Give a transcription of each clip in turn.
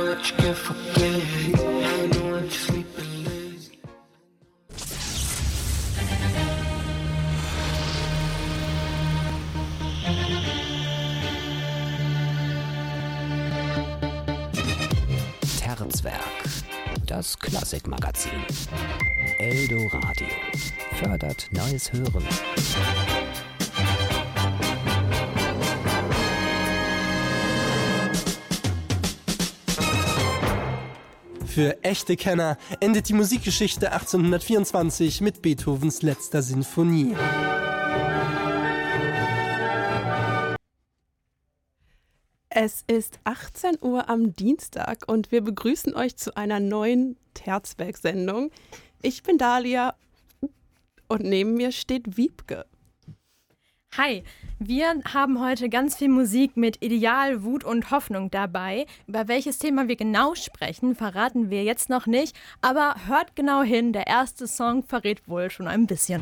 what you can forget. I know what you're sleeping lazy. Terzwerk, das Klassikmagazin. Eldoradio fördert neues Hören. Für echte Kenner endet die Musikgeschichte 1824 mit Beethovens letzter Sinfonie. Es ist 18 Uhr am Dienstag und wir begrüßen euch zu einer neuen Terzwerk-Sendung. Ich bin Dalia und neben mir steht Wiebke. Hi, wir haben heute ganz viel Musik mit Ideal, Wut und Hoffnung dabei. Über welches Thema wir genau sprechen, verraten wir jetzt noch nicht, aber hört genau hin, der erste Song verrät wohl schon ein bisschen.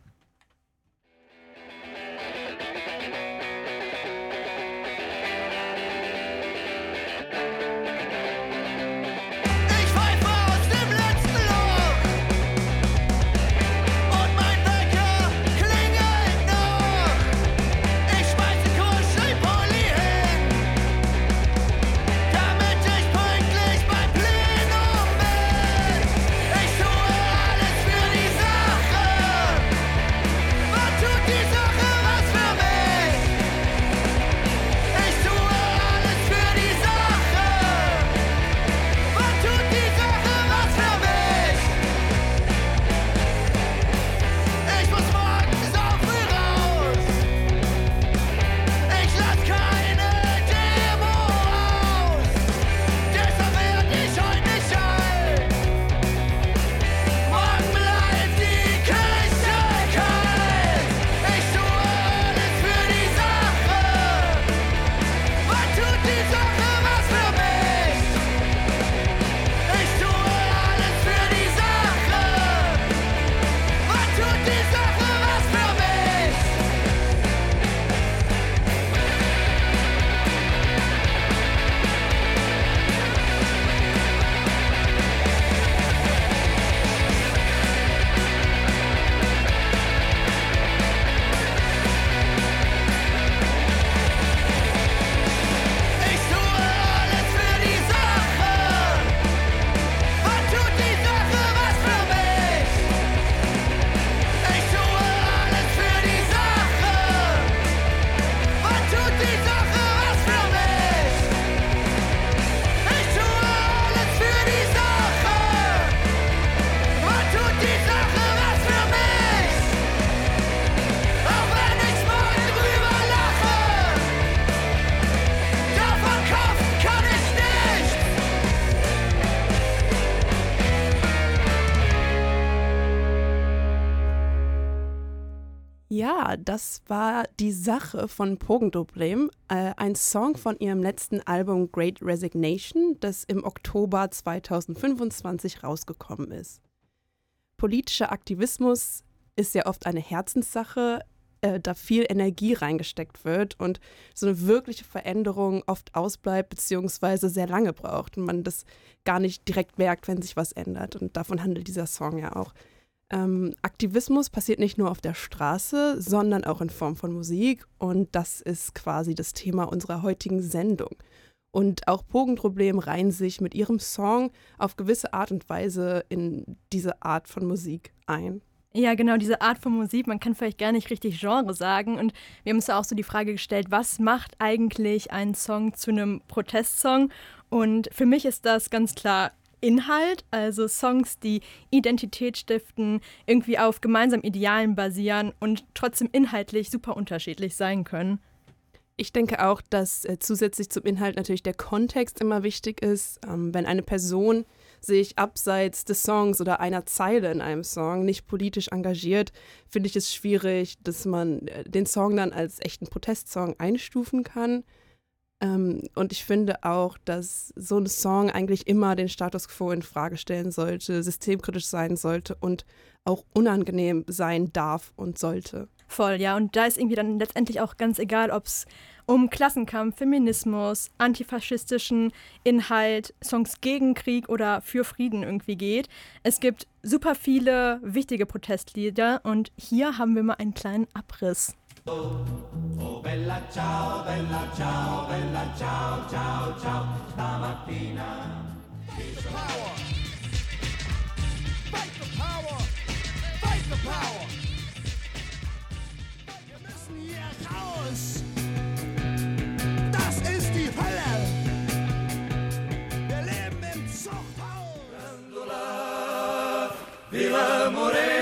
Ja, das war die Sache von Pogendoblem, ein Song von ihrem letzten Album Great Resignation, das im Oktober 2025 rausgekommen ist. Politischer Aktivismus ist ja oft eine Herzenssache, da viel Energie reingesteckt wird und so eine wirkliche Veränderung oft ausbleibt bzw. sehr lange braucht und man das gar nicht direkt merkt, wenn sich was ändert. Und davon handelt dieser Song ja auch. Aktivismus passiert nicht nur auf der Straße, sondern auch in Form von Musik und das ist quasi das Thema unserer heutigen Sendung. Und auch Pogendoblem reihen sich mit ihrem Song auf gewisse Art und Weise in diese Art von Musik ein. Ja, genau, diese Art von Musik, man kann vielleicht gar nicht richtig Genre sagen und wir haben uns ja auch so die Frage gestellt, was macht eigentlich einen Song zu einem Protestsong? Und für mich ist das ganz klar Inhalt, also Songs, die Identität stiften, irgendwie auf gemeinsamen Idealen basieren und trotzdem inhaltlich super unterschiedlich sein können. Ich denke auch, dass zusätzlich zum Inhalt natürlich der Kontext immer wichtig ist. Wenn eine Person sich abseits des Songs oder einer Zeile in einem Song nicht politisch engagiert, finde ich es schwierig, dass man den Song dann als echten Protestsong einstufen kann. Und ich finde auch, dass so ein Song eigentlich immer den Status quo in Frage stellen sollte, systemkritisch sein sollte und auch unangenehm sein darf und sollte. Voll, ja. Und da ist irgendwie dann letztendlich auch ganz egal, ob es um Klassenkampf, Feminismus, antifaschistischen Inhalt, Songs gegen Krieg oder für Frieden irgendwie geht. Es gibt super viele wichtige Protestlieder und hier haben wir mal einen kleinen Abriss. Oh bella ciao, ciao, ciao, ciao, stamattina. Fight the power! Fight the power! Wir müssen hier raus! Das ist die Hölle! Wir leben im Zuchthaus! Viva Morena!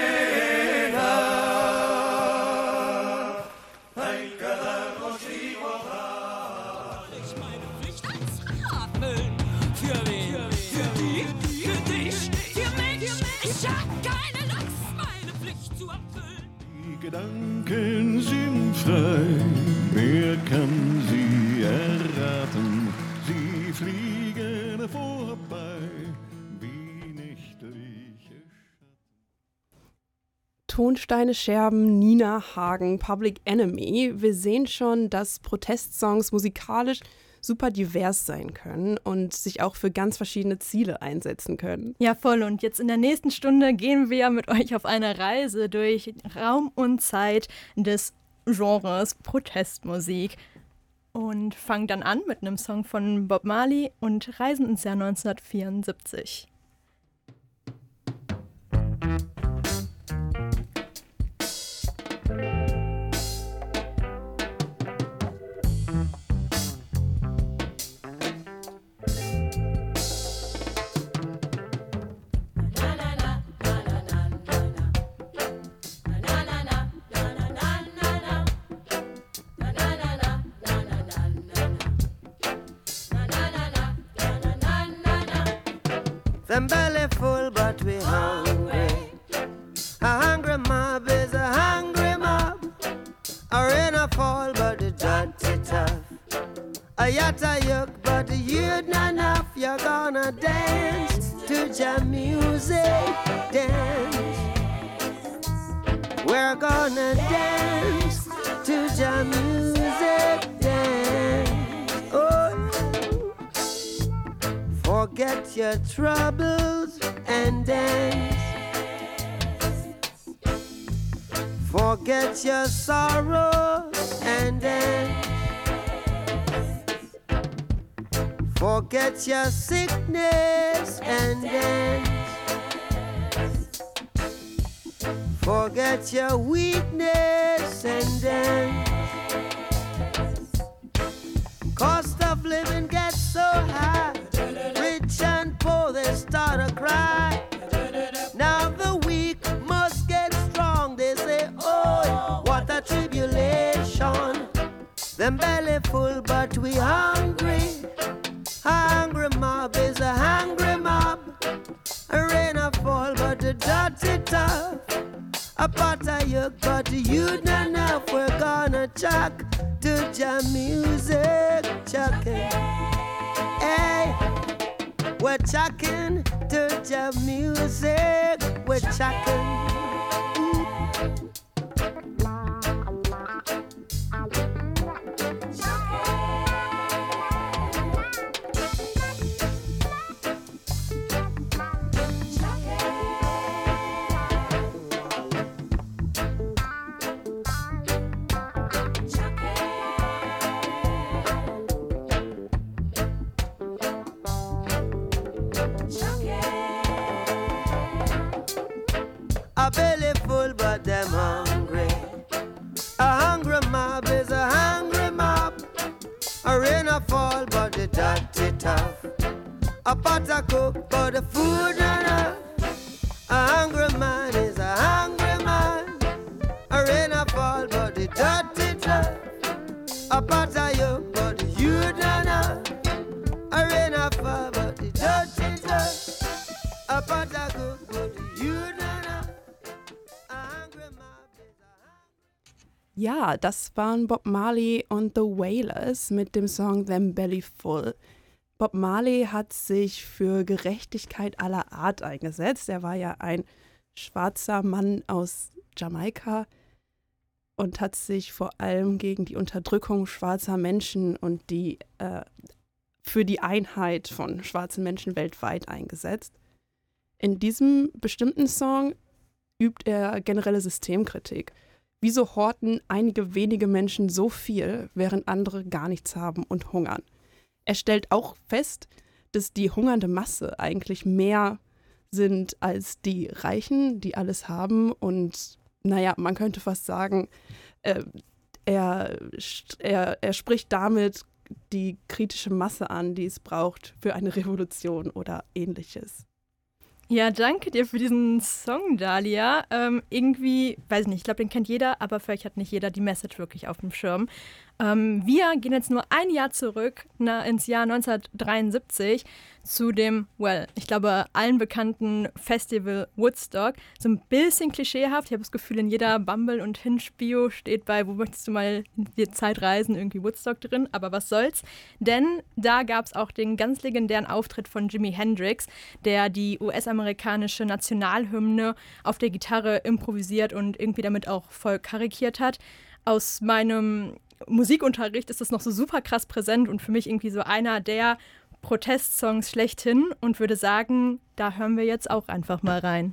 Gedanken sind frei, wer kann sie erraten? Sie fliegen vorbei wie nächtliche Tonsteine Scherben, Nina Hagen, Public Enemy. Wir sehen schon, dass Protestsongs musikalisch super divers sein können und sich auch für ganz verschiedene Ziele einsetzen können. Ja, voll. Und jetzt in der nächsten Stunde gehen wir mit euch auf eine Reise durch Raum und Zeit des Genres Protestmusik und fangen dann an mit einem Song von Bob Marley und reisen ins Jahr 1974. Them belly full, but we hungry. A hungry mob is a hungry mob. A rain a fall, but the dirty tough. A yatta yuck, but the youth not enough. You're gonna dance to jam music, dance. We're gonna dance to jam music, dance. Oh. Forget your troubles and dance. Forget your sorrows and dance. Forget your sickness and dance. Forget your weakness and dance. Cost of living gets so high. Rich and poor, they start to cry. Now the weak must get strong. They say, oh, what a tribulation. Them belly full, but we hungry. Hungry mob is a hungry mob. A rain a fall, but the dirty tough. A pot of yuck, but you not enough. We're gonna chuck to jam music, chucking. Hey, we're chucking to jam music. We're chucking. A belly full, but them hungry. A hungry mob is a hungry mob. A rain a fall, but the dirty tough. A pot a cook, but the food not enough. A hungry man is a hungry man. A rain a fall, but the dirty tough. A pot a yoke, but the youth not enough. A rain a fall, but the dirty tough. A pot a cook, but the youth not enough. Ja, das waren Bob Marley und The Wailers mit dem Song Them Belly Full. Bob Marley hat sich für Gerechtigkeit aller Art eingesetzt. Er war ja ein schwarzer Mann aus Jamaika. und hat sich vor allem gegen die Unterdrückung schwarzer Menschen und für die Einheit von schwarzen Menschen weltweit eingesetzt. In diesem bestimmten Song übt er generelle Systemkritik. Wieso horten einige wenige Menschen so viel, während andere gar nichts haben und hungern? Er stellt auch fest, dass die hungernde Masse eigentlich mehr sind als die Reichen, die alles haben. Und naja, man könnte fast sagen, er spricht damit die kritische Masse an, die es braucht für eine Revolution oder Ähnliches. Ja, danke dir für diesen Song, Dalia. Irgendwie, weiß ich nicht, ich glaube, den kennt jeder, aber vielleicht hat nicht jeder die Message wirklich auf dem Schirm. Wir gehen jetzt nur ein Jahr zurück ins Jahr 1973 zu dem, ich glaube, allen bekannten Festival Woodstock. So ein bisschen klischeehaft. Ich habe das Gefühl, in jeder Bumble- und Hinge-Bio steht bei, wo möchtest du mal in die Zeit reisen, irgendwie Woodstock drin. Aber was soll's? Denn da gab es auch den ganz legendären Auftritt von Jimi Hendrix, der die US-amerikanische Nationalhymne auf der Gitarre improvisiert und irgendwie damit auch voll karikiert hat. Aus meinem Musikunterricht ist das noch so super krass präsent und für mich irgendwie so einer der Protestsongs schlechthin und würde sagen, da hören wir jetzt auch einfach mal rein.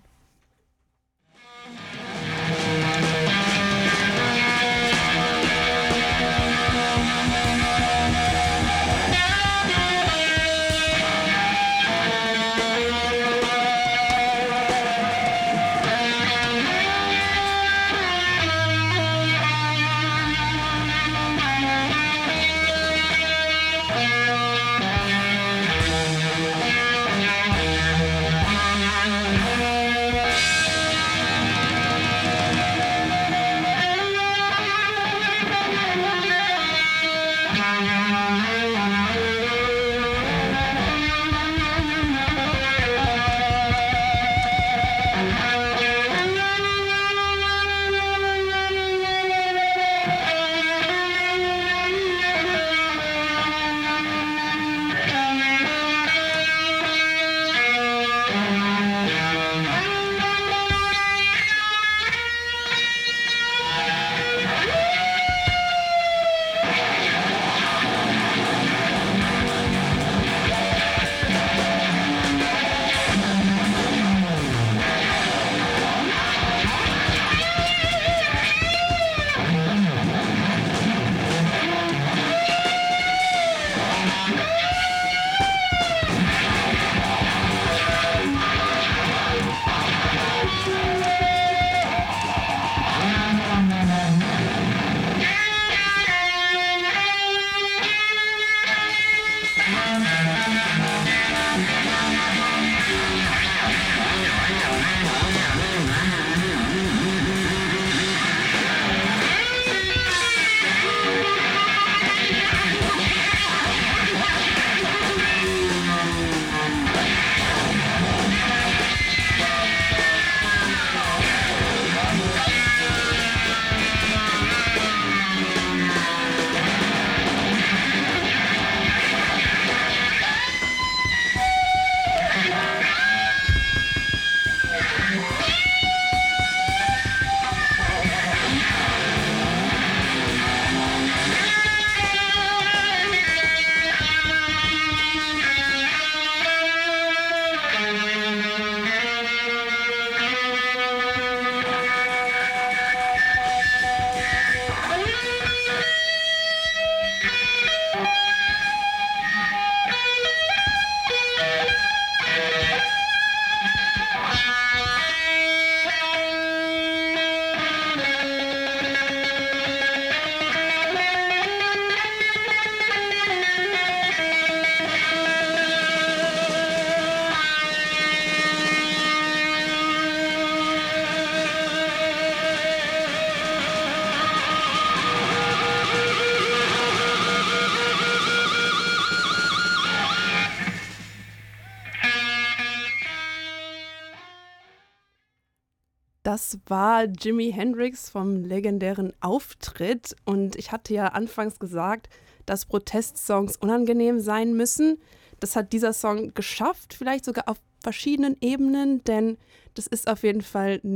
Das war Jimi Hendrix vom legendären Auftritt und ich hatte ja anfangs gesagt, dass Protestsongs unangenehm sein müssen. Das hat dieser Song geschafft, vielleicht sogar auf verschiedenen Ebenen, denn das ist auf jeden Fall nicht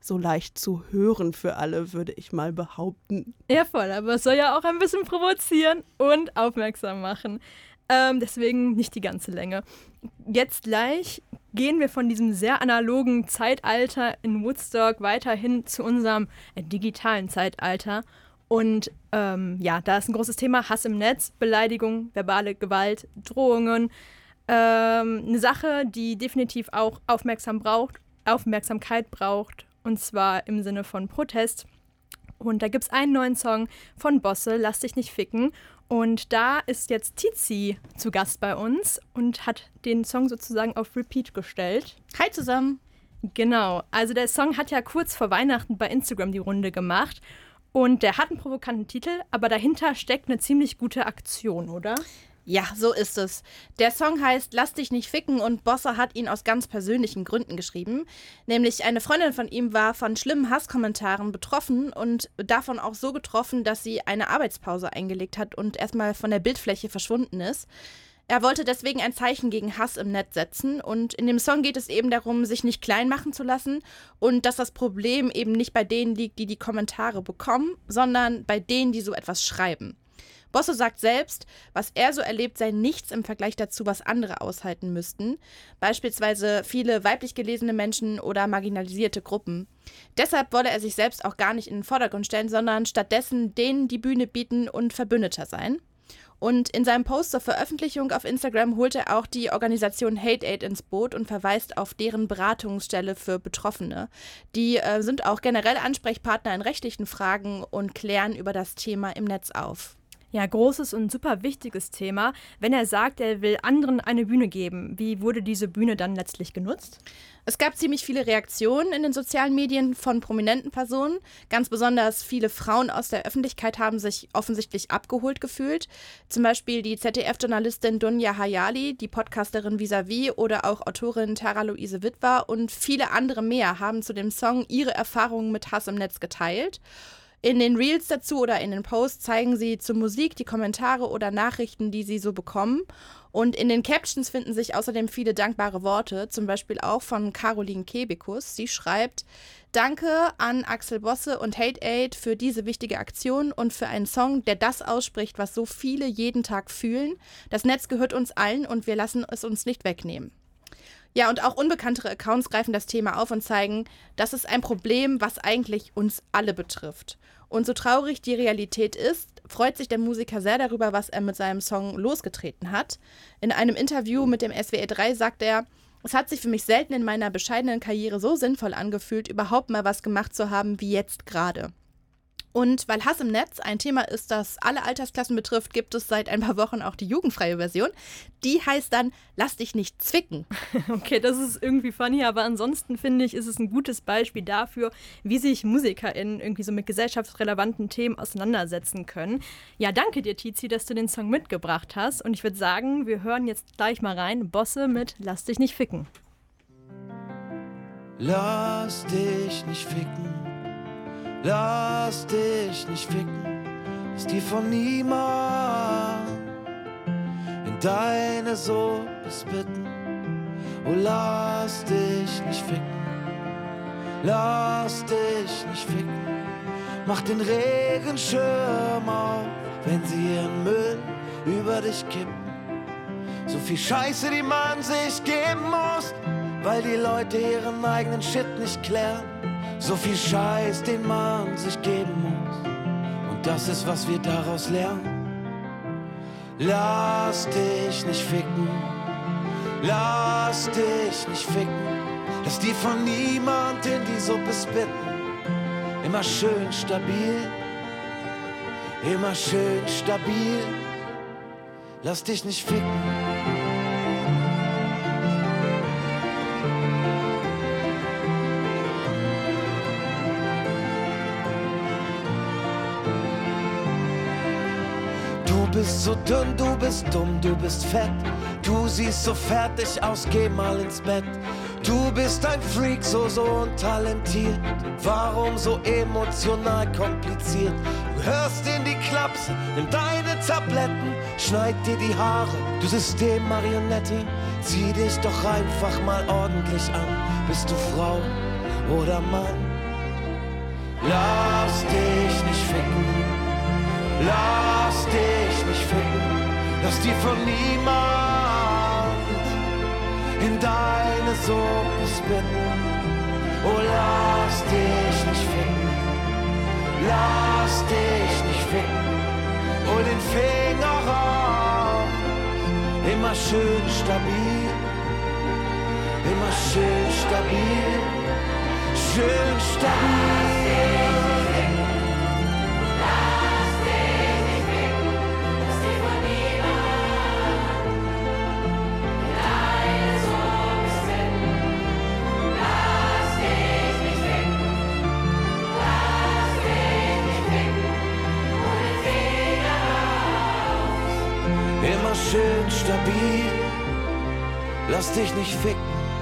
so leicht zu hören für alle, würde ich mal behaupten. Ja, voll, aber es soll ja auch ein bisschen provozieren und aufmerksam machen. Deswegen nicht die ganze Länge. Jetzt gleich gehen wir von diesem sehr analogen Zeitalter in Woodstock weiterhin zu unserem digitalen Zeitalter. Und da ist ein großes Thema: Hass im Netz, Beleidigung, verbale Gewalt, Drohungen. Eine Sache, die definitiv auch Aufmerksamkeit braucht, und zwar im Sinne von Protest. Und da gibt es einen neuen Song von Bosse, Lass dich nicht ficken. Und da ist jetzt Tizi zu Gast bei uns und hat den Song sozusagen auf Repeat gestellt. Hi zusammen. Genau, also der Song hat ja kurz vor Weihnachten bei Instagram die Runde gemacht. Und der hat einen provokanten Titel, aber dahinter steckt eine ziemlich gute Aktion, oder? Ja, so ist es. Der Song heißt Lass dich nicht ficken und Bosse hat ihn aus ganz persönlichen Gründen geschrieben. Nämlich eine Freundin von ihm war von schlimmen Hasskommentaren betroffen und davon auch so getroffen, dass sie eine Arbeitspause eingelegt hat und erstmal von der Bildfläche verschwunden ist. Er wollte deswegen ein Zeichen gegen Hass im Netz setzen und in dem Song geht es eben darum, sich nicht klein machen zu lassen und dass das Problem eben nicht bei denen liegt, die die Kommentare bekommen, sondern bei denen, die so etwas schreiben. Bosse sagt selbst, was er so erlebt, sei nichts im Vergleich dazu, was andere aushalten müssten. Beispielsweise viele weiblich gelesene Menschen oder marginalisierte Gruppen. Deshalb wolle er sich selbst auch gar nicht in den Vordergrund stellen, sondern stattdessen denen die Bühne bieten und Verbündeter sein. Und in seinem Post zur Veröffentlichung auf Instagram holt er auch die Organisation Hate Aid ins Boot und verweist auf deren Beratungsstelle für Betroffene. Die sind auch generell Ansprechpartner in rechtlichen Fragen und klären über das Thema im Netz auf. Ja, großes und super wichtiges Thema. Wenn er sagt, er will anderen eine Bühne geben, wie wurde diese Bühne dann letztlich genutzt? Es gab ziemlich viele Reaktionen in den sozialen Medien von prominenten Personen. Ganz besonders viele Frauen aus der Öffentlichkeit haben sich offensichtlich abgeholt gefühlt. Zum Beispiel die ZDF-Journalistin Dunja Hayali, die Podcasterin Vis-a-vis oder auch Autorin Tara-Luise Witwer und viele andere mehr haben zu dem Song ihre Erfahrungen mit Hass im Netz geteilt. In den Reels dazu oder in den Posts zeigen sie zur Musik die Kommentare oder Nachrichten, die sie so bekommen. Und in den Captions finden sich außerdem viele dankbare Worte, zum Beispiel auch von Caroline Kebekus. Sie schreibt: Danke an Axel Bosse und Hate Aid für diese wichtige Aktion und für einen Song, der das ausspricht, was so viele jeden Tag fühlen. Das Netz gehört uns allen und wir lassen es uns nicht wegnehmen. Ja, und auch unbekanntere Accounts greifen das Thema auf und zeigen, das ist ein Problem, was eigentlich uns alle betrifft. Und so traurig die Realität ist, freut sich der Musiker sehr darüber, was er mit seinem Song losgetreten hat. In einem Interview mit dem SWR 3 sagt er: Es hat sich für mich selten in meiner bescheidenen Karriere so sinnvoll angefühlt, überhaupt mal was gemacht zu haben wie jetzt gerade. Und weil Hass im Netz ein Thema ist, das alle Altersklassen betrifft, gibt es seit ein paar Wochen auch die jugendfreie Version. Die heißt dann Lass dich nicht zwicken. Okay, das ist irgendwie funny, aber ansonsten finde ich, ist es ein gutes Beispiel dafür, wie sich MusikerInnen irgendwie so mit gesellschaftsrelevanten Themen auseinandersetzen können. Ja, danke dir, Tizi, dass du den Song mitgebracht hast. Und ich würde sagen, wir hören jetzt gleich mal rein. Bosse mit Lass dich nicht ficken. Lass dich nicht ficken. Lass dich nicht ficken, lass dir von niemand in deine Suppe bitten. Oh, lass dich nicht ficken, lass dich nicht ficken. Mach den Regenschirm auf, wenn sie ihren Müll über dich kippen. So viel Scheiße, die man sich geben muss, weil die Leute ihren eigenen Shit nicht klären. So viel Scheiß, den man sich geben muss. Und das ist, was wir daraus lernen. Lass dich nicht ficken. Lass dich nicht ficken. Lass dir von niemand in die Suppe spitten. Immer schön stabil. Immer schön stabil. Lass dich nicht ficken. Du bist so dünn, du bist dumm, du bist fett. Du siehst so fertig aus, geh mal ins Bett. Du bist ein Freak, so untalentiert. Warum so emotional kompliziert? Du hörst in die Klapse, nimm deine Tabletten, schneid dir die Haare, du Systemmarionette. Zieh dich doch einfach mal ordentlich an. Bist du Frau oder Mann? lass dich nicht ficken, lass dich nicht ficken, lass dir von niemand in deine Suppe spitten. Oh, lass dich nicht ficken, lass dich nicht ficken, hol den Finger raus, immer schön stabil, immer schön stabil, schön stabil. Immer schön stabil, lass dich nicht ficken.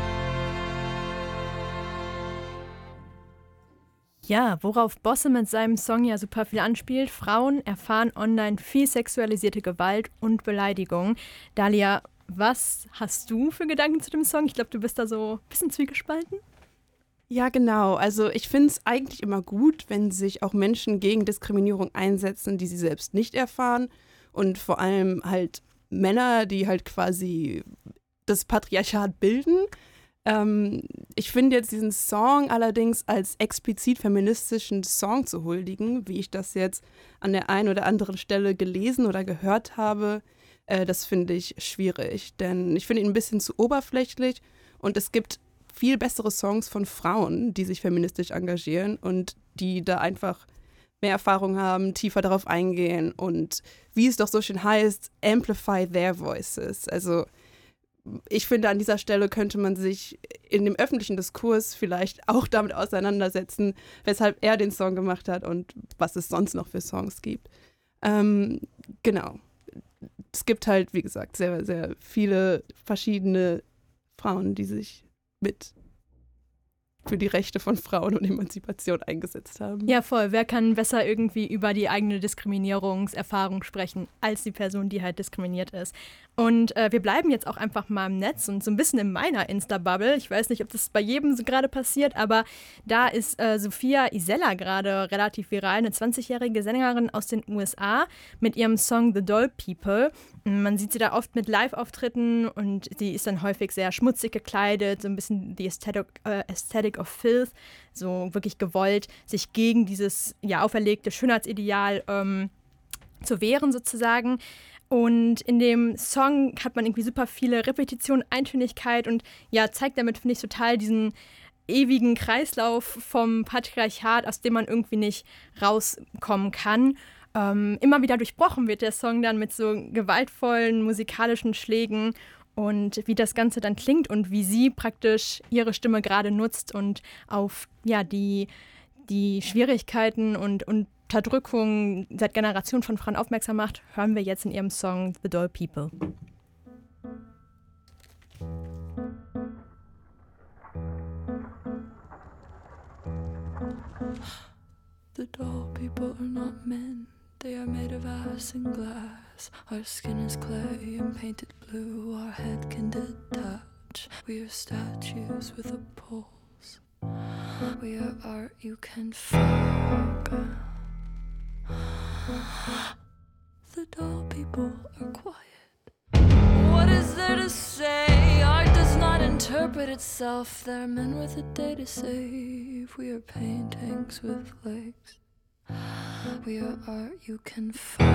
Ja, worauf Bosse mit seinem Song ja super viel anspielt: Frauen erfahren online viel sexualisierte Gewalt und Beleidigung. Dalia, was hast du für Gedanken zu dem Song? Ich glaube, du bist da so ein bisschen zwiegespalten. Ja, genau. Also ich finde es eigentlich immer gut, wenn sich auch Menschen gegen Diskriminierung einsetzen, die sie selbst nicht erfahren. Und vor allem halt Männer, die halt quasi das Patriarchat bilden. Ich finde jetzt diesen Song allerdings als explizit feministischen Song zu huldigen, wie ich das jetzt an der einen oder anderen Stelle gelesen oder gehört habe, das finde ich schwierig. Denn ich finde ihn ein bisschen zu oberflächlich und es gibt viel bessere Songs von Frauen, die sich feministisch engagieren und die da einfach mehr Erfahrung haben, tiefer darauf eingehen und wie es doch so schön heißt, amplify their voices. Also ich finde, an dieser Stelle könnte man sich in dem öffentlichen Diskurs vielleicht auch damit auseinandersetzen, weshalb er den Song gemacht hat und was es sonst noch für Songs gibt. Genau. Es gibt halt, wie gesagt, sehr, sehr viele verschiedene Frauen, die sich für die Rechte von Frauen und Emanzipation eingesetzt haben. Ja, voll. Wer kann besser irgendwie über die eigene Diskriminierungserfahrung sprechen, als die Person, die halt diskriminiert ist? Und wir bleiben jetzt auch einfach mal im Netz und so ein bisschen in meiner Insta-Bubble. Ich weiß nicht, ob das bei jedem so gerade passiert, aber da ist Sophia Isella gerade relativ viral, eine 20-jährige Sängerin aus den USA mit ihrem Song The Doll People. Man sieht sie da oft mit Live-Auftritten und sie ist dann häufig sehr schmutzig gekleidet, so ein bisschen die Aesthetic of Filth, so wirklich gewollt, sich gegen dieses auferlegte Schönheitsideal zu wehren sozusagen. Und in dem Song hat man irgendwie super viele Repetitionen, Eintönigkeit und zeigt damit, finde ich, total diesen ewigen Kreislauf vom Patriarchat, aus dem man irgendwie nicht rauskommen kann. Immer wieder durchbrochen wird der Song dann mit so gewaltvollen musikalischen Schlägen und wie das Ganze dann klingt und wie sie praktisch ihre Stimme gerade nutzt und auf die Schwierigkeiten und Unterdrückung seit Generationen von Frauen aufmerksam macht, hören wir jetzt in ihrem Song The Doll People. The doll people are not men. They are made of ice and glass. Our skin is clay and painted blue. Our head can detach. We are statues with a pulse. We are art you can fuck. The doll people are quiet. What is there to say? Art does not interpret itself. There are men with a day to save. We are paintings with legs. We are art you can fuck.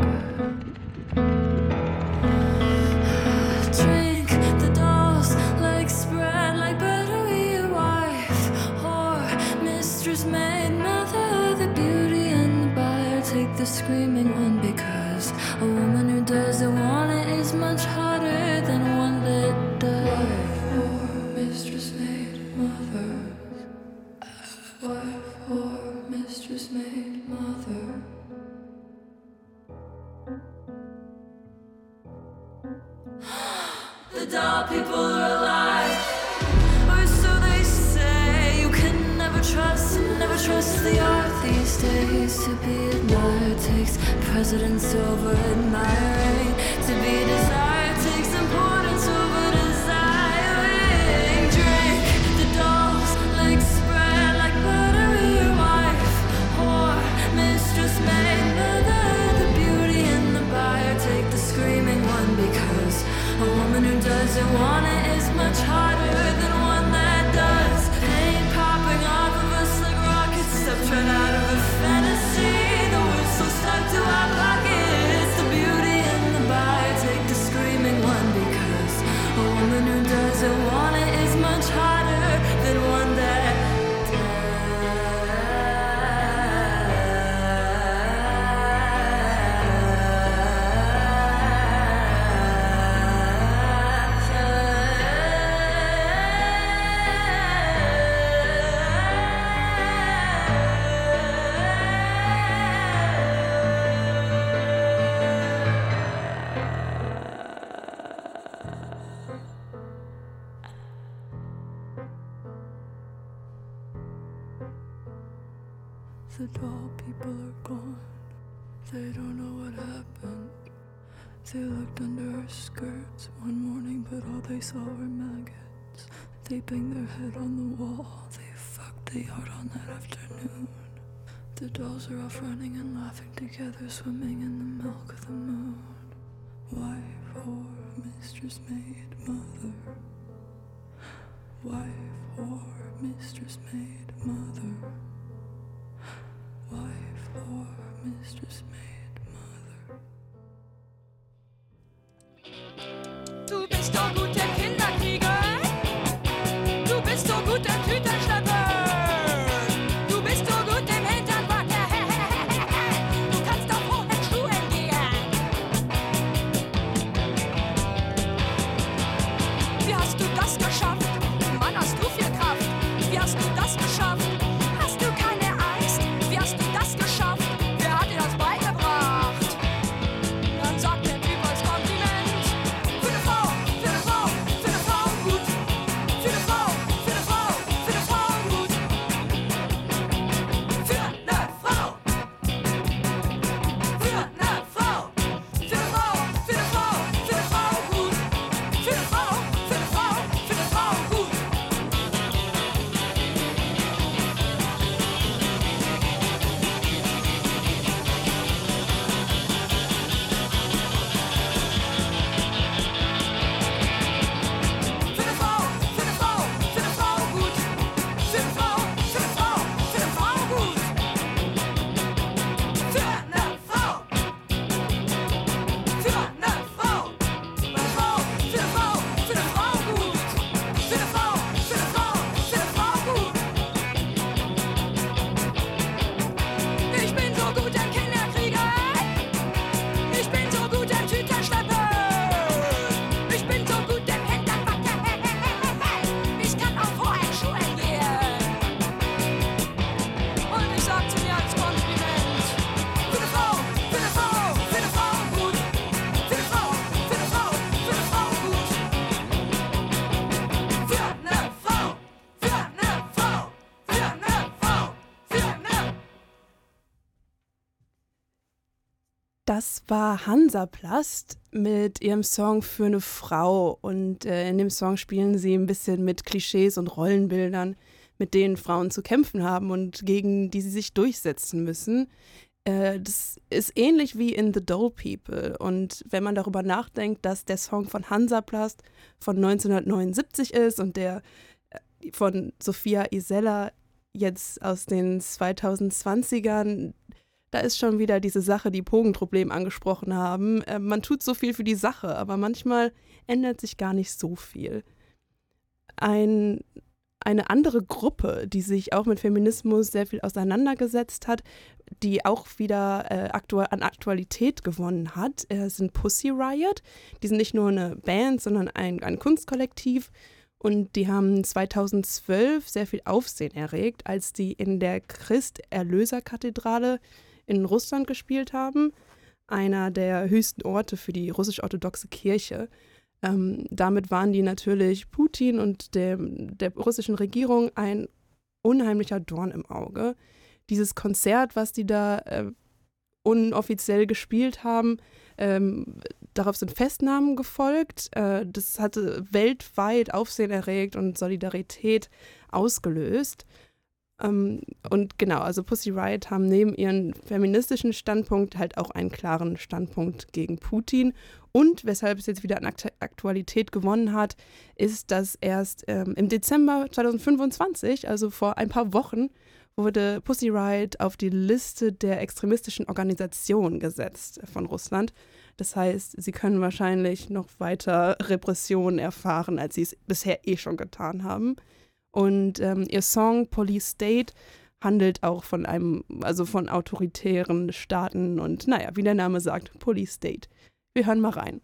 Drink the dolls like spread like butter. We your wife, whore, mistress, maid, mother, the beauty and the buyer. Take the screaming one because a woman who doesn't want it is much harder than one that does. Wife, whore, mistress, maid, mother. Wife, whore, mistress, maid, mother. The doll people are alive, or so they say. You can never trust the art these days. To be admired takes precedence over admiring. To be desired takes importance over desiring. Drink the doll's legs spread like butter. Your wife, doesn't want it is much harder than one that does. Pain popping off of us like rockets, stuff right out of a fantasy. The whistle stuck to our pockets, the beauty in the bar. Take the screaming one because a woman who doesn't want it is much harder than one that The doll people are gone. They don't know what happened. They looked under her skirts one morning, but all they saw were maggots. They banged their head on the wall. They fucked the yard on that afternoon. The dolls are off running and laughing together, swimming in the milk of the moon. Wife, whore, mistress, maid, mother. Wife, whore, mistress, maid, mother. Wife, whore, mistress, maid, mother. Du bist so gut im Kinderkrieger. Du bist so gut im Tütenschleppen. Du bist so gut im Hinternwacker. Du kannst auf hohen Schuhen gehen. Wie hast du das geschafft? Mann, hast du viel Kraft. Wie hast du das geschafft? Hast du keine Angst? Wie hast du das geschafft? Wer hat dir das beigebracht? Dann sagt der Typ als Kompliment. Für eine Frau, für eine Frau, für eine Frau gut. Für eine Frau, für eine Frau, für eine Frau gut. Für eine Frau. Für eine Frau. Für eine Frau, für eine Frau, für eine Frau gut. Für eine Frau, für eine Frau, für eine Frau gut. Für eine Frau, für eine Frau, für eine Frau gut. Für eine Frau, für eine Frau, für eine Frau gut. Für eine Frau. Für eine Frau. Für eine Frau, für eine Frau, für eine Frau gut. Für eine Frau, für eine Frau, für eine Frau gut. Ich bin so gut im Kinderkrieger. Ich bin so gut im Tütenschleppen. Ich bin so gut im Hinternwacker. Ich kann auf hohen Schuhen gehen. Und ich sag zu mir als Kompliment. Für eine Frau, für eine Frau, für eine Frau gut. Für eine Frau, für eine Frau, für eine Frau gut. Für eine Frau, für eine Frau, für eine Frau, für eine. Das war Hansaplast mit ihrem Song Für eine Frau. Und in dem Song spielen sie ein bisschen mit Klischees und Rollenbildern, mit denen Frauen zu kämpfen haben und gegen die sie sich durchsetzen müssen. Das ist ähnlich wie in The Doll People. Und wenn man darüber nachdenkt, dass der Song von Hansaplast von 1979 ist und der von Sophia Isella jetzt aus den 2020ern, da ist schon wieder diese Sache, die Pogenproblem angesprochen haben. Man tut so viel für die Sache, aber manchmal ändert sich gar nicht so viel. Eine andere Gruppe, die sich auch mit Feminismus sehr viel auseinandergesetzt hat, die auch wieder an Aktualität gewonnen hat, sind Pussy Riot. Die sind nicht nur eine Band, sondern ein Kunstkollektiv. Und die haben 2012 sehr viel Aufsehen erregt, als die in der Christ-Erlöser-Kathedrale in Russland gespielt haben, einer der höchsten Orte für die russisch-orthodoxe Kirche. Damit waren die natürlich Putin und der russischen Regierung ein unheimlicher Dorn im Auge. Dieses Konzert, was die da unoffiziell gespielt haben, darauf sind Festnahmen gefolgt. Das hatte weltweit Aufsehen erregt und Solidarität ausgelöst. Und genau, also Pussy Riot haben neben ihrem feministischen Standpunkt halt auch einen klaren Standpunkt gegen Putin. Und weshalb es jetzt wieder an Aktualität gewonnen hat, ist, dass erst im Dezember 2025, also vor ein paar Wochen, wurde Pussy Riot auf die Liste der extremistischen Organisationen gesetzt von Russland. Das heißt, sie können wahrscheinlich noch weiter Repressionen erfahren, als sie es bisher schon getan haben. Und ihr Song Police State handelt auch von von autoritären Staaten und naja, wie der Name sagt, Police State. Wir hören mal rein.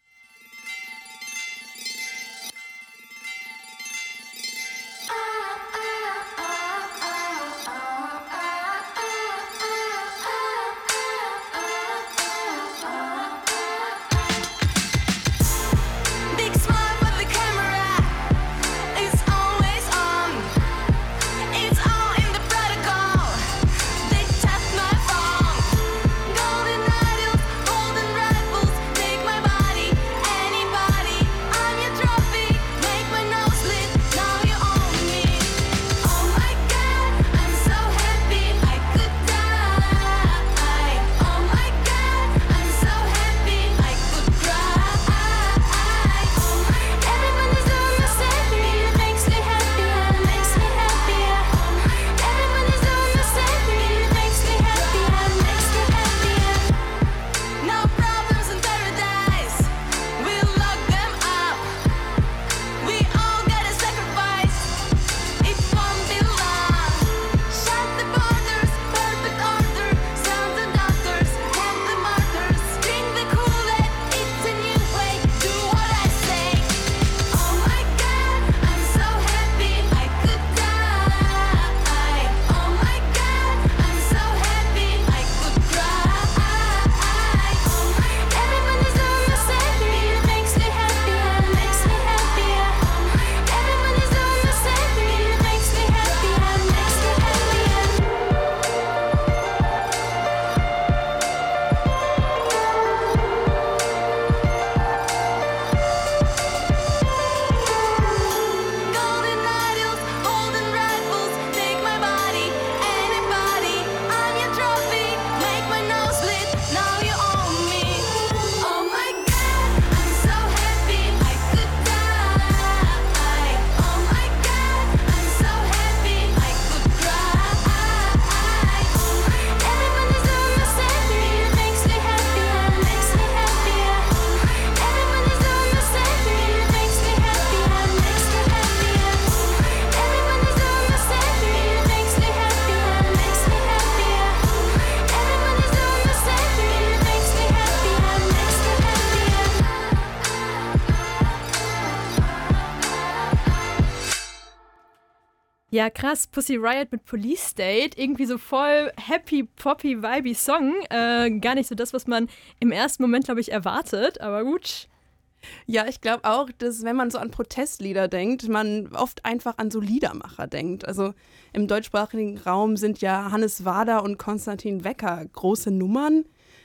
Ja, krass, Pussy Riot mit Police State, irgendwie so voll happy, poppy, vibey Song. Gar nicht so das, was man im ersten Moment, glaube ich, erwartet, aber gut. Ja, ich glaube auch, dass wenn man so an Protestlieder denkt, man oft einfach an so Liedermacher denkt. Also im deutschsprachigen Raum sind ja Hannes Wader und Konstantin Wecker große Nummern.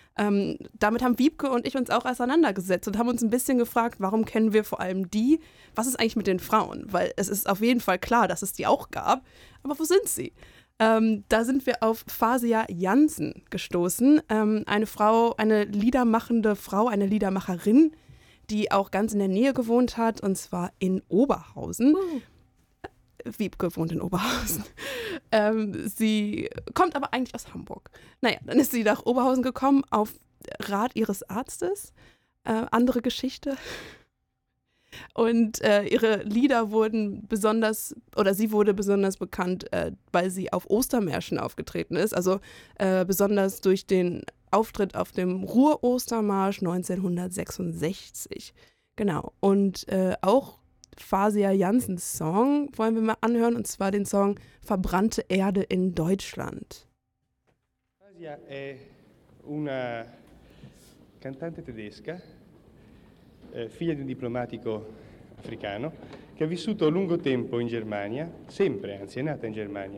Damit haben Wiebke und ich uns auch auseinandergesetzt und haben uns ein bisschen gefragt, warum kennen wir vor allem die? Was ist eigentlich mit den Frauen? Weil es ist auf jeden Fall klar, dass es die auch gab. Aber wo sind sie? Da sind wir auf Fasia Jansen gestoßen. Eine Frau, eine liedermachende Frau, eine Liedermacherin, die auch ganz in der Nähe gewohnt hat, und zwar in Oberhausen. Wiebke wohnt in Oberhausen. Sie kommt aber eigentlich aus Hamburg. Naja, dann ist sie nach Oberhausen gekommen auf Rat ihres Arztes. Andere Geschichte. Und ihre Lieder wurden sie wurde besonders bekannt, weil sie auf Ostermärschen aufgetreten ist. Also besonders durch den Auftritt auf dem Ruhr-Ostermarsch 1966. Genau. Und auch Fasia Jansens Song wollen wir mal anhören, und zwar den Song Verbrannte Erde in Deutschland. Fasia è una cantante tedesca, figlia di un diplomatico africano, che ha vissuto a lungo tempo in Germania, sempre, anzi è nata in Germania.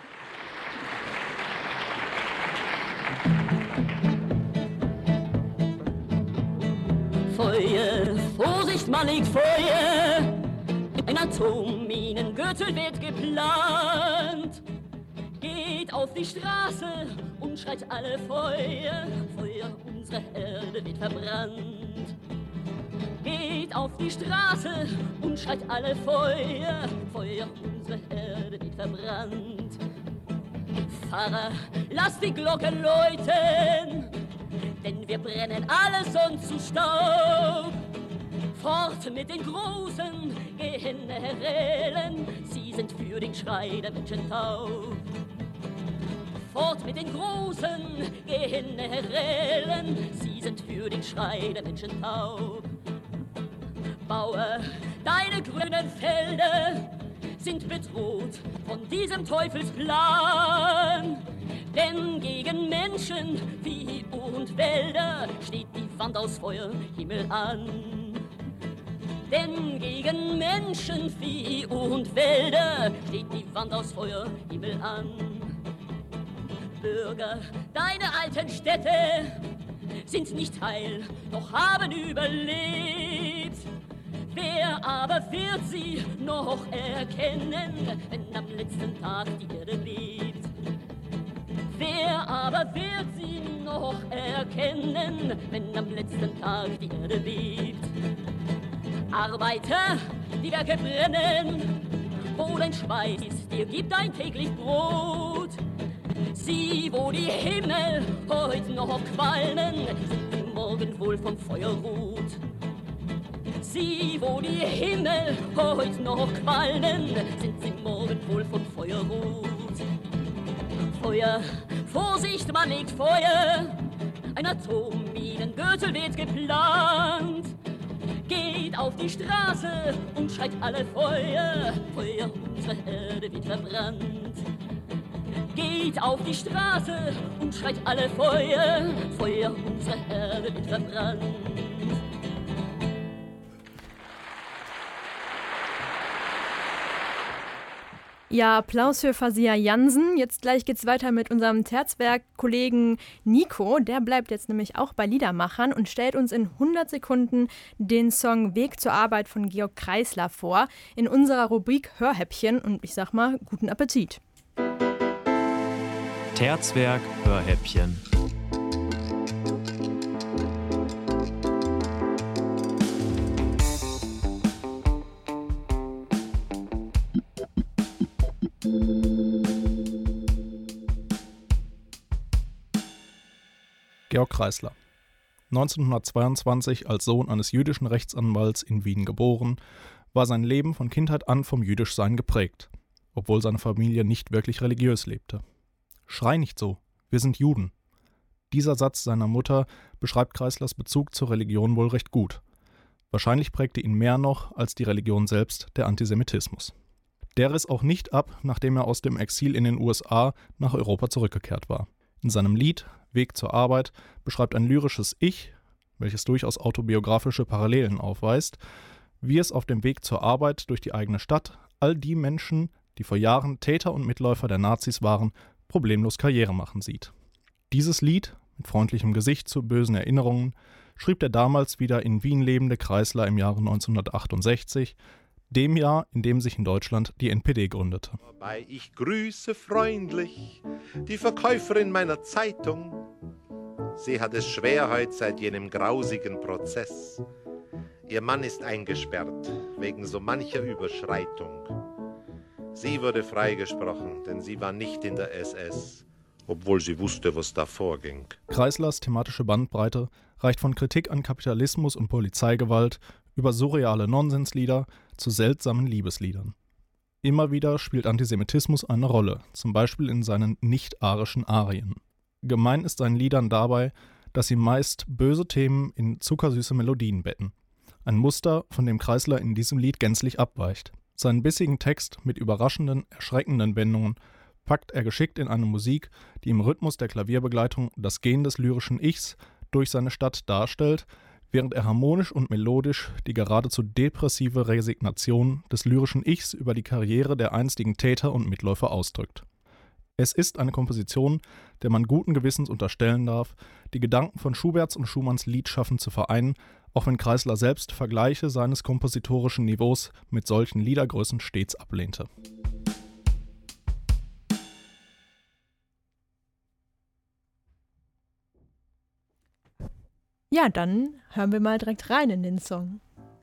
Feuer, Vorsicht, Mann, liegt Feuer! Ein Atomminengürtel wird geplant. auf die Straße und schreit alle Feuer, Feuer, unsere Erde wird verbrannt. Geht auf die Straße und schreit alle Feuer, Feuer, unsere Erde wird verbrannt. Pfarrer, lass die Glocke läuten, denn wir brennen alle sonst zu Staub. Fort mit den großen Generälen, sie sind für den Schrei der Menschen taub. Fort mit den großen Generälen, sie sind für den Schrei der Menschen taub. Bauer, deine grünen Felder sind bedroht von diesem Teufelsplan. Denn gegen Menschen, Vieh und Wälder steht die Wand aus Feuer, Himmel an. Denn gegen Menschen, Vieh und Wälder steht die Wand aus Feuer, Himmel an. Bürger, deine alten Städte sind nicht heil, doch haben überlebt. Wer aber wird sie noch erkennen, wenn am letzten Tag die Erde bebt? Wer aber wird sie noch erkennen, wenn am letzten Tag die Erde bebt? Arbeiter, die Werke brennen, wo dein Schweiß dir gibt ein täglich Brot. Sie, wo die Himmel heut noch qualmen, sind die morgen wohl vom Feuer rot. Sie, wo die Himmel heut noch qualmen, sind sie morgen wohl vom Feuer rot. Feuer, Vorsicht, man legt Feuer, ein Atomminengürtel wird geplant. Geht auf die Straße und schreit alle Feuer, Feuer, unsere Erde wird verbrannt. Geht auf die Straße und schreit alle Feuer, Feuer, unsere Erde wird verbrannt. Ja, Applaus für Fazia Jansen. Jetzt gleich geht's weiter mit unserem Terzwerk-Kollegen Nico. Der bleibt jetzt nämlich auch bei Liedermachern und stellt uns in 100 Sekunden den Song Weg zur Arbeit von Georg Kreisler vor. In unserer Rubrik Hörhäppchen. Und ich sag mal, guten Appetit. Terzwerk Hörhäppchen. Georg Kreisler. 1922 als Sohn eines jüdischen Rechtsanwalts in Wien geboren, war sein Leben von Kindheit an vom Jüdischsein geprägt, obwohl seine Familie nicht wirklich religiös lebte. »Schrei nicht so, wir sind Juden.« Dieser Satz seiner Mutter beschreibt Kreislers Bezug zur Religion wohl recht gut. Wahrscheinlich prägte ihn mehr noch als die Religion selbst der Antisemitismus. Der riss auch nicht ab, nachdem er aus dem Exil in den USA nach Europa zurückgekehrt war. In seinem Lied »Weg zur Arbeit« beschreibt ein lyrisches Ich, welches durchaus autobiografische Parallelen aufweist, wie es auf dem Weg zur Arbeit durch die eigene Stadt all die Menschen, die vor Jahren Täter und Mitläufer der Nazis waren, problemlos Karriere machen sieht. Dieses Lied, mit freundlichem Gesicht zu bösen Erinnerungen, schrieb der damals wieder in Wien lebende Kreisler im Jahre 1968, dem Jahr, in dem sich in Deutschland die NPD gründete. Ich grüße freundlich die Verkäuferin meiner Zeitung. Sie hat es schwer heut seit jenem grausigen Prozess. Ihr Mann ist eingesperrt wegen so mancher Überschreitung. Sie wurde freigesprochen, denn sie war nicht in der SS, obwohl sie wusste, was da vorging. Kreislers thematische Bandbreite reicht von Kritik an Kapitalismus und Polizeigewalt über surreale Nonsenslieder zu seltsamen Liebesliedern. Immer wieder spielt Antisemitismus eine Rolle, zum Beispiel in seinen nicht-arischen Arien. Gemein ist seinen Liedern dabei, dass sie meist böse Themen in zuckersüße Melodien betten. Ein Muster, von dem Kreisler in diesem Lied gänzlich abweicht. Seinen bissigen Text mit überraschenden, erschreckenden Wendungen packt er geschickt in eine Musik, die im Rhythmus der Klavierbegleitung das Gehen des lyrischen Ichs durch seine Stadt darstellt, während er harmonisch und melodisch die geradezu depressive Resignation des lyrischen Ichs über die Karriere der einstigen Täter und Mitläufer ausdrückt. Es ist eine Komposition, der man guten Gewissens unterstellen darf, die Gedanken von Schuberts und Schumanns Liedschaffen zu vereinen, auch wenn Kreisler selbst Vergleiche seines kompositorischen Niveaus mit solchen Liedergrößen stets ablehnte. Ja, dann hören wir mal direkt rein in den Song.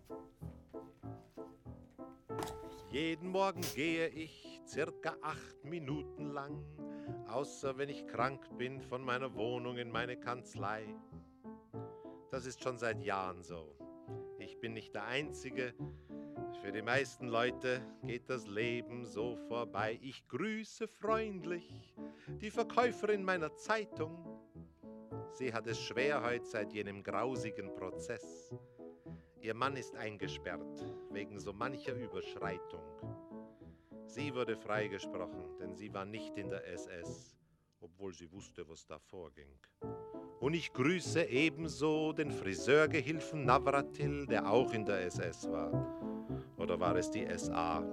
Jeden Morgen gehe ich circa 8 Minuten lang, außer wenn ich krank bin, von meiner Wohnung in meine Kanzlei. Das ist schon seit Jahren so. Ich bin nicht der Einzige. Für die meisten Leute geht das Leben so vorbei. Ich grüße freundlich die Verkäuferin meiner Zeitung. Sie hat es schwer heute seit jenem grausigen Prozess. Ihr Mann ist eingesperrt wegen so mancher Überschreitung. Sie wurde freigesprochen, denn sie war nicht in der SS, obwohl sie wusste, was da vorging. Und ich grüße ebenso den Friseurgehilfen Navratil, der auch in der SS war. Oder war es die SA?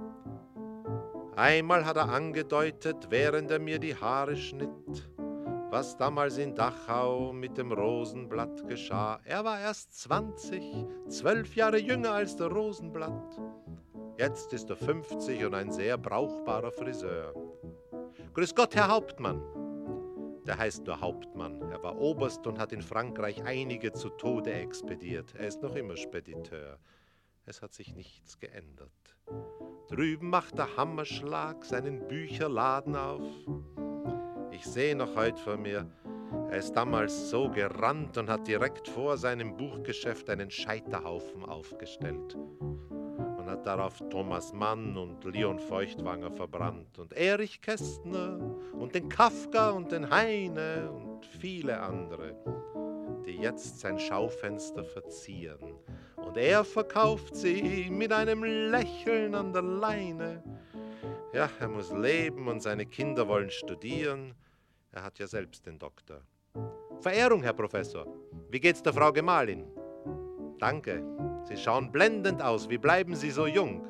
Einmal hat er angedeutet, während er mir die Haare schnitt, was damals in Dachau mit dem Rosenblatt geschah. Er war erst 20, 12 Jahre jünger als der Rosenblatt. Jetzt ist er 50 und ein sehr brauchbarer Friseur. Grüß Gott, Herr Hauptmann. Der heißt nur Hauptmann. Er war Oberst und hat in Frankreich einige zu Tode expediert. Er ist noch immer Spediteur. Es hat sich nichts geändert. Drüben macht der Hammerschlag seinen Bücherladen auf. Ich sehe noch heute vor mir, er ist damals so gerannt und hat direkt vor seinem Buchgeschäft einen Scheiterhaufen aufgestellt. Und hat darauf Thomas Mann und Leon Feuchtwanger verbrannt und Erich Kästner und den Kafka und den Heine und viele andere, die jetzt sein Schaufenster verzieren. Und er verkauft sie mit einem Lächeln an der Leine. Ja, er muss leben und seine Kinder wollen studieren. Er hat ja selbst den Doktor. Verehrung, Herr Professor. Wie geht's der Frau Gemahlin? Danke. Sie schauen blendend aus. Wie bleiben Sie so jung?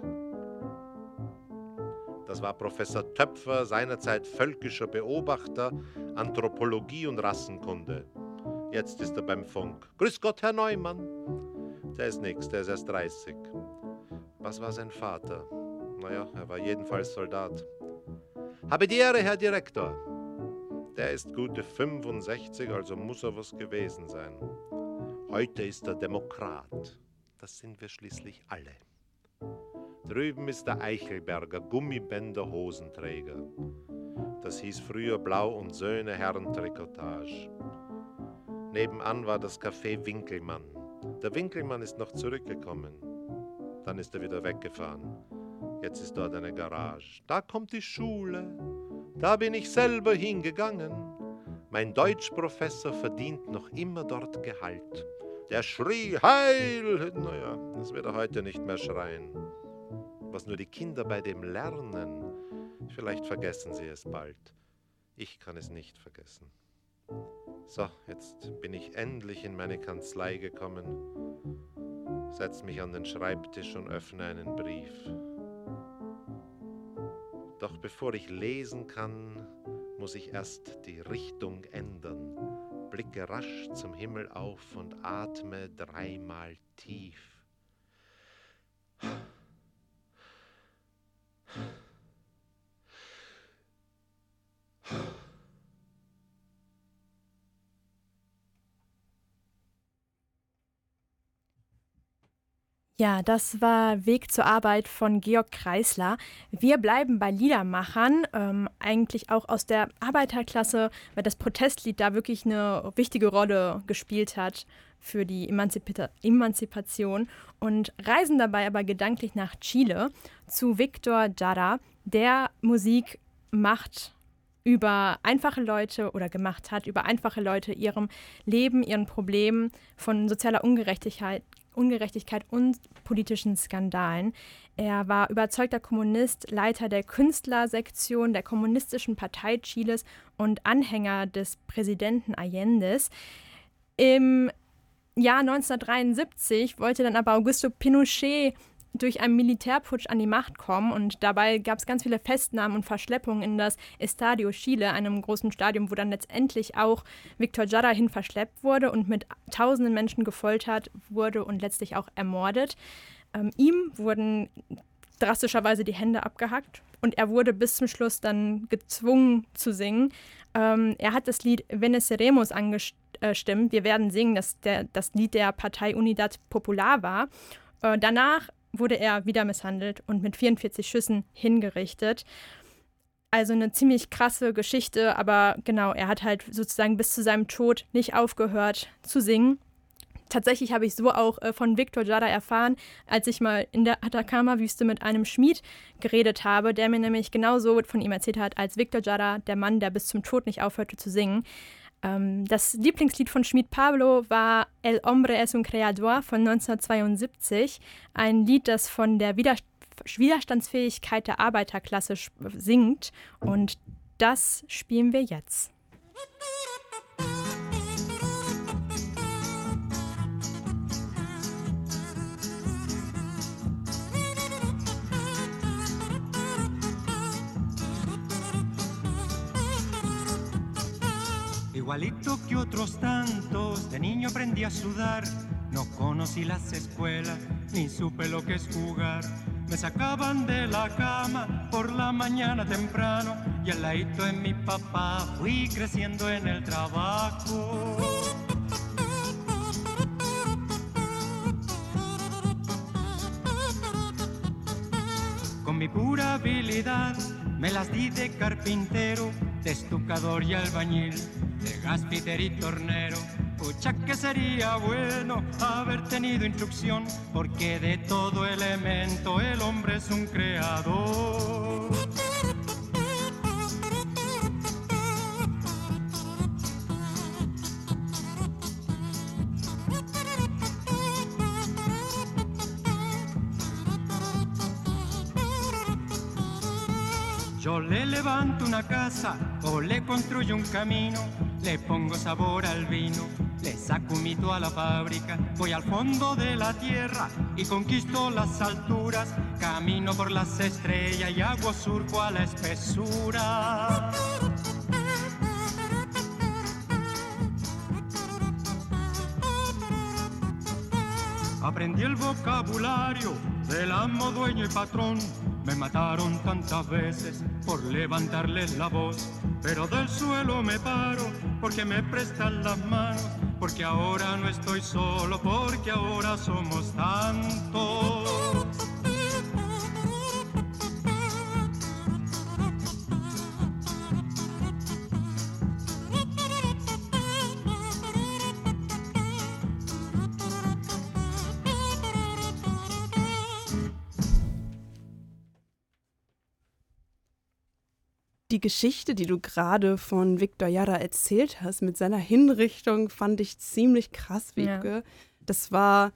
Das war Professor Töpfer, seinerzeit völkischer Beobachter, Anthropologie und Rassenkunde. Jetzt ist er beim Funk. Grüß Gott, Herr Neumann. Der ist nix, der ist erst 30. Was war sein Vater? Naja, er war jedenfalls Soldat. Habe die Ehre, Herr Direktor. Der ist gute 65, also muss er was gewesen sein. Heute ist er Demokrat. Das sind wir schließlich alle. Drüben ist der Eichelberger, Gummibänder Hosenträger. Das hieß früher Blau und Söhne Herrentrikotage. Nebenan war das Café Winkelmann. Der Winkelmann ist noch zurückgekommen. Dann ist er wieder weggefahren. Jetzt ist dort eine Garage. Da kommt die Schule. Da bin ich selber hingegangen. Mein Deutschprofessor verdient noch immer dort Gehalt. Der schrie Heil! Naja, das wird er heute nicht mehr schreien. Was nur die Kinder bei dem lernen, vielleicht vergessen sie es bald. Ich kann es nicht vergessen. So, jetzt bin ich endlich in meine Kanzlei gekommen, setze mich an den Schreibtisch und öffne einen Brief. Doch bevor ich lesen kann, muss ich erst die Richtung ändern, blicke rasch zum Himmel auf und atme 3-mal tief. Ja, das war Weg zur Arbeit von Georg Kreisler. Wir bleiben bei Liedermachern, eigentlich auch aus der Arbeiterklasse, weil das Protestlied da wirklich eine wichtige Rolle gespielt hat für die Emanzipation und reisen dabei aber gedanklich nach Chile zu Victor Jara, der Musik macht über einfache Leute oder gemacht hat, über einfache Leute, ihrem Leben, ihren Problemen von sozialer Ungerechtigkeit und politischen Skandalen. Er war überzeugter Kommunist, Leiter der Künstlersektion der Kommunistischen Partei Chiles und Anhänger des Präsidenten Allendes. Im Jahr 1973 wollte dann aber Augusto Pinochet durch einen Militärputsch an die Macht kommen und dabei gab es ganz viele Festnahmen und Verschleppungen in das Estadio Chile, einem großen Stadion, wo dann letztendlich auch Victor Jara hin verschleppt wurde und mit tausenden Menschen gefoltert wurde und letztlich auch ermordet. Ihm wurden drastischerweise die Hände abgehackt und er wurde bis zum Schluss dann gezwungen zu singen. Er hat das Lied Venceremos stimmt, wir werden singen, dass das Lied der Partei Unidad Popular war. Danach wurde er wieder misshandelt und mit 44 Schüssen hingerichtet. Also eine ziemlich krasse Geschichte, aber genau, er hat halt sozusagen bis zu seinem Tod nicht aufgehört zu singen. Tatsächlich habe ich so auch von Víctor Jara erfahren, als ich mal in der Atacama-Wüste mit einem Schmied geredet habe, der mir nämlich genauso von ihm erzählt hat, als Víctor Jara, der Mann, der bis zum Tod nicht aufhörte zu singen. Das Lieblingslied von Schmied Pablo war El hombre es un creador von 1972, ein Lied, das von der Widerstandsfähigkeit der Arbeiterklasse singt, und das spielen wir jetzt. Igualito que otros tantos, de niño aprendí a sudar. No conocí las escuelas, ni supe lo que es jugar. Me sacaban de la cama por la mañana temprano y al ladito de mi papá fui creciendo en el trabajo. Con mi pura habilidad me las di de carpintero, de estucador y albañil, de gaspiter y tornero. Pucha que sería bueno haber tenido instrucción, porque de todo elemento el hombre es un creador. Yo le levanto una casa o le construyo un camino, le pongo sabor al vino, le saco un mito a la fábrica, voy al fondo de la tierra y conquisto las alturas, camino por las estrellas y hago surco a la espesura. Aprendí el vocabulario del amo, dueño y patrón. Me mataron tantas veces por levantarles la voz, pero del suelo me paro porque me prestan las manos, porque ahora no estoy solo, porque ahora somos tantos. Die Geschichte, die du gerade von Víctor Jara erzählt hast, mit seiner Hinrichtung, fand ich ziemlich krass, Wiebke. Ja. Das war,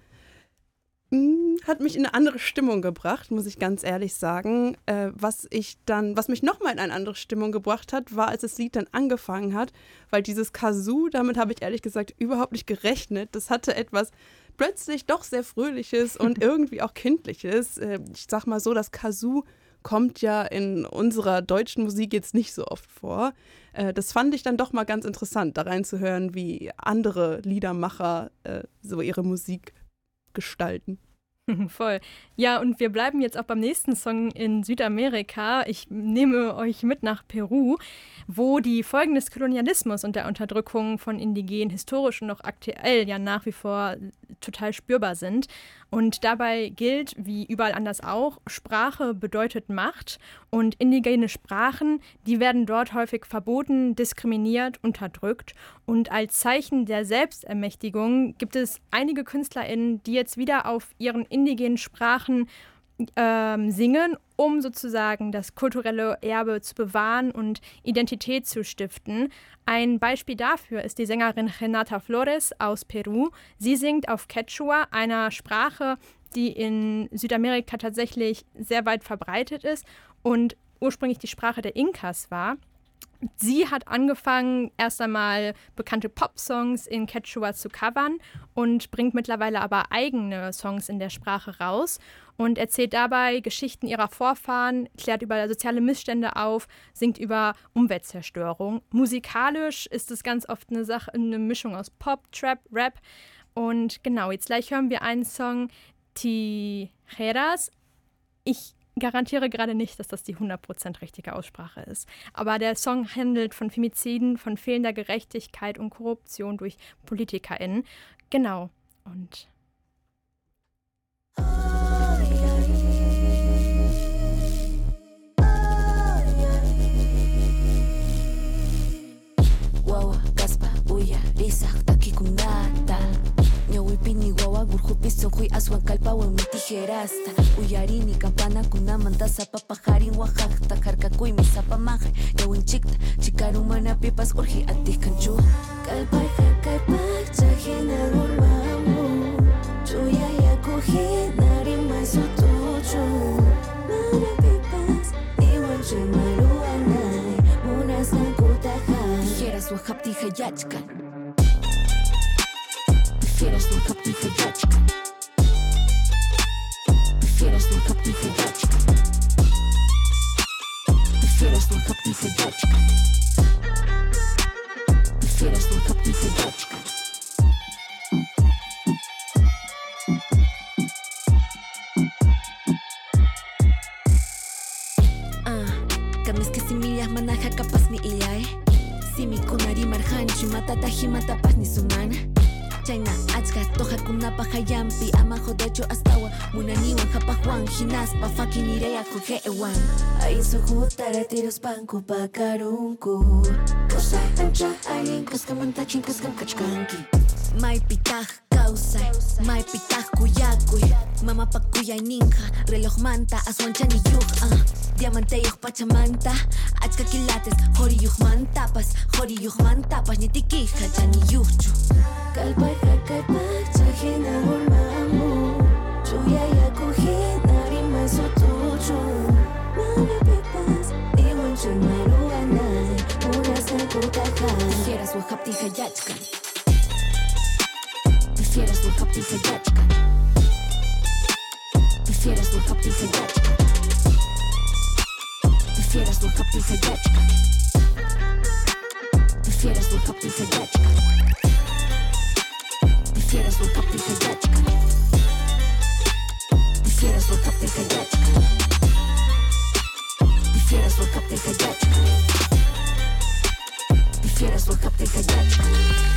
hat mich in eine andere Stimmung gebracht, muss ich ganz ehrlich sagen. Was mich nochmal in eine andere Stimmung gebracht hat, war, als das Lied dann angefangen hat, weil dieses Kazoo, damit habe ich ehrlich gesagt überhaupt nicht gerechnet. Das hatte etwas plötzlich doch sehr Fröhliches und irgendwie auch Kindliches. Ich sag mal so, das Kazoo kommt ja in unserer deutschen Musik jetzt nicht so oft vor. Das fand ich dann doch mal ganz interessant, da reinzuhören, wie andere Liedermacher so ihre Musik gestalten. Voll. Ja, und wir bleiben jetzt auch beim nächsten Song in Südamerika. Ich nehme euch mit nach Peru, wo die Folgen des Kolonialismus und der Unterdrückung von Indigenen historisch und auch aktuell ja nach wie vor total spürbar sind. Und dabei gilt, wie überall anders auch, Sprache bedeutet Macht, und indigene Sprachen, die werden dort häufig verboten, diskriminiert, unterdrückt. Und als Zeichen der Selbstermächtigung gibt es einige KünstlerInnen, die jetzt wieder auf ihren indigenen Sprachen singen, um sozusagen das kulturelle Erbe zu bewahren und Identität zu stiften. Ein Beispiel dafür ist die Sängerin Renata Flores aus Peru. Sie singt auf Quechua, einer Sprache, die in Südamerika tatsächlich sehr weit verbreitet ist und ursprünglich die Sprache der Inkas war. Sie hat angefangen, erst einmal bekannte Pop-Songs in Quechua zu covern und bringt mittlerweile aber eigene Songs in der Sprache raus und erzählt dabei Geschichten ihrer Vorfahren, klärt über soziale Missstände auf, singt über Umweltzerstörung. Musikalisch ist es ganz oft eine Mischung aus Pop, Trap, Rap. Und genau, jetzt gleich hören wir einen Song, Tijeras. Ich garantiere gerade nicht, dass das die 100% richtige Aussprache ist. Aber der Song handelt von Femiziden, von fehlender Gerechtigkeit und Korruption durch PolitikerInnen. Genau. Und wawa, gaspa, uya, risak, takikunata. Ñawipini wawa, gurjupiso, hui, aswan, kalpawan, mi tijerasta. Uyarini, campana, kunamanta, zapa, pajarin, oaxaca, jarcacuy, mi zapa, maja. Ñawin chikta, chikarumana, pipas, urji, atikanchu. Kalpaja, kalpaj, chajina, gurmamu. Chuya, yakuji, narima, sotuchu. Mara, pipas, iwan, chimaruanay. Munas, kankutaja. Tijeras, wahap, tijayachkan. Prefieres un hap tijayachkan. Prefieres un hap tijayachkan. Prefieres un hap tijayachkan. Prefieres un hap tijayachkan. Kamis que simillas manaja capaz mi illay. Si mi kunari marhanchu matata himata paz ni sumana. Chayna achka toja kunapa hayampi ama jodecho astawa munaniwan hapajuan hinaspa fucking ireya kuge ewan. Ahí su jutara tiros banco pakarunku. Cosa ancha alguien kuskamanta chinkaskam kachkanki. Mai pitah causa, mai pitah kuyakuy. Mama pakuya ninja, reloj manta aswanchani yuj. Diamante yuj pachamanta, achka kilates, hori yuj mantapas, hori yuj mantapas, ni tikija chani yujchu. Kalpaja, kalpaja, chajina gulmamu. Chuya yakujina, rima sotuchu. Mara pipas, iwan chumaruanay. Unas kankutaja. Tijeras wahap tijayachkan. Prefieres wahap tijayachkan. Prefieres wahap tijayachkan. Prefieres wahap tijayachkan. Prefieres wahap tijayachkan. Prefieres wahap tijayachkan. Prefieres wahap tijayachkan. Prefieres wahap tijayachkan. Prefieres wahap tijayachkan.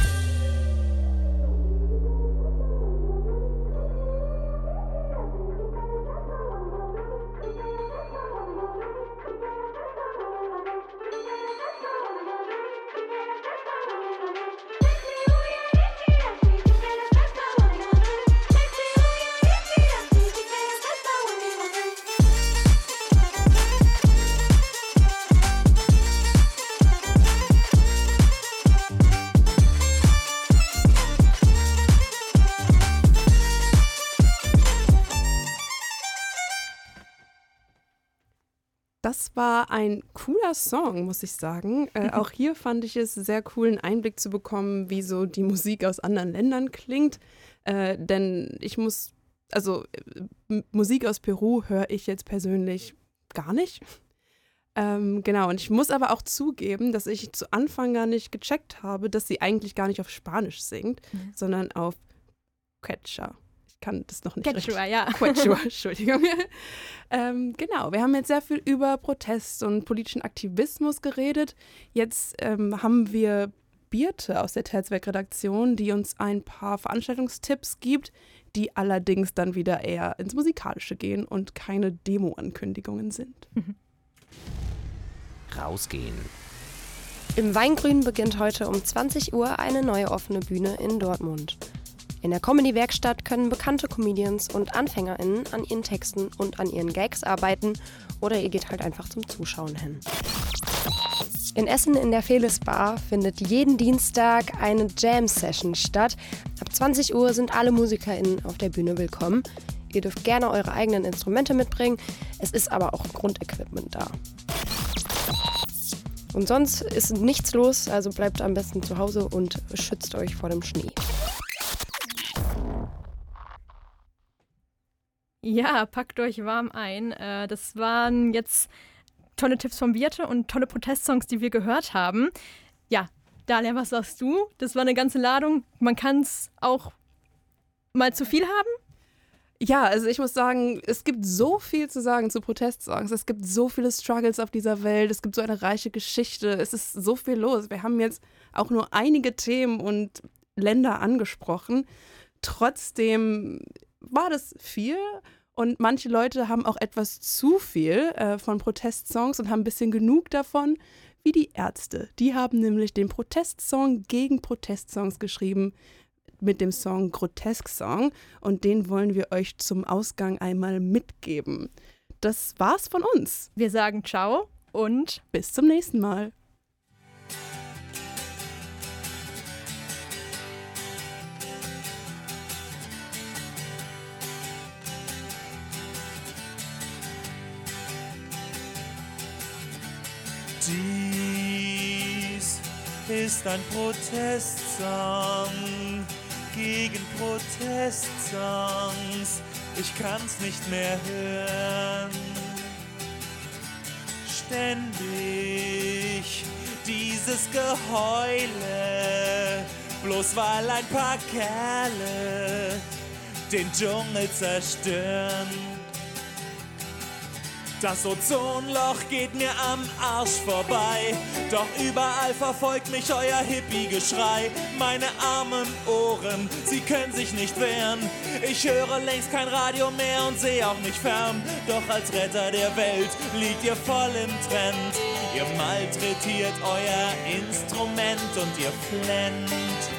Das war ein cooler Song, muss ich sagen. Auch hier fand ich es sehr cool, einen Einblick zu bekommen, wie so die Musik aus anderen Ländern klingt. Denn ich muss, Musik aus Peru höre ich jetzt persönlich gar nicht. Genau, und ich muss aber auch zugeben, dass ich zu Anfang gar nicht gecheckt habe, dass sie eigentlich gar nicht auf Spanisch singt, sondern auf Quechua. Ich kann das noch nicht Quechua, richtig. ja. Quechua, Entschuldigung. Genau, wir haben jetzt sehr viel über Protest und politischen Aktivismus geredet. Jetzt haben wir Birte aus der Terzwerk-Redaktion, die uns ein paar Veranstaltungstipps gibt, die allerdings dann wieder eher ins Musikalische gehen und keine Demo-Ankündigungen sind. Rausgehen. Im Weingrün beginnt heute um 20 Uhr eine neue offene Bühne in Dortmund. In der Comedy-Werkstatt können bekannte Comedians und AnfängerInnen an ihren Texten und an ihren Gags arbeiten oder ihr geht halt einfach zum Zuschauen hin. In Essen in der Felis Bar findet jeden Dienstag eine Jam-Session statt. Ab 20 Uhr sind alle MusikerInnen auf der Bühne willkommen. Ihr dürft gerne eure eigenen Instrumente mitbringen, es ist aber auch Grundequipment da. Und sonst ist nichts los, also bleibt am besten zu Hause und schützt euch vor dem Schnee. Ja, packt euch warm ein. Das waren jetzt tolle Tipps von Birte und tolle Protestsongs, die wir gehört haben. Ja, Dalia, was sagst du? Das war eine ganze Ladung. Man kann es auch mal zu viel haben? Ja, also ich muss sagen, es gibt so viel zu sagen zu Protestsongs. Es gibt so viele Struggles auf dieser Welt. Es gibt so eine reiche Geschichte. Es ist so viel los. Wir haben jetzt auch nur einige Themen und Länder angesprochen. Trotzdem war das viel und manche Leute haben auch etwas zu viel von Protestsongs und haben ein bisschen genug davon, wie die Ärzte. Die haben nämlich den Protestsong gegen Protestsongs geschrieben, mit dem Song Grotesk Song, und den wollen wir euch zum Ausgang einmal mitgeben. Das war's von uns. Wir sagen ciao und bis zum nächsten Mal. Dies ist ein Protestsong gegen Protestsongs. Ich kann's nicht mehr hören. Ständig dieses Geheule, bloß weil ein paar Kerle den Dschungel zerstören. Das Ozonloch geht mir am Arsch vorbei, doch überall verfolgt mich euer Hippie-Geschrei. Meine armen Ohren, sie können sich nicht wehren. Ich höre längst kein Radio mehr und sehe auch nicht fern. Doch als Retter der Welt liegt ihr voll im Trend. Ihr malträtiert euer Instrument und ihr flennt.